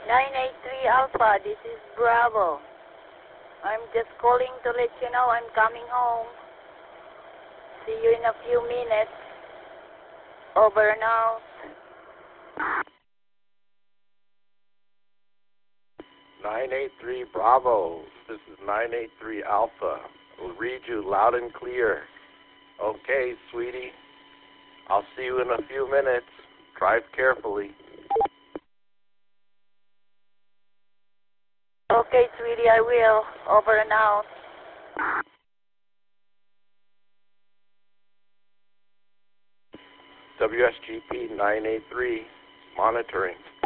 983 Alpha, this is Bravo. I'm just calling to let you know I'm coming home. See you in a few minutes. Over and out. 983 Bravo, this is 983 Alpha. We'll read you loud and clear. Okay, sweetie. I'll see you in a few minutes. Drive carefully. Okay, sweetie, I will. Over and out. WSGP 983, monitoring.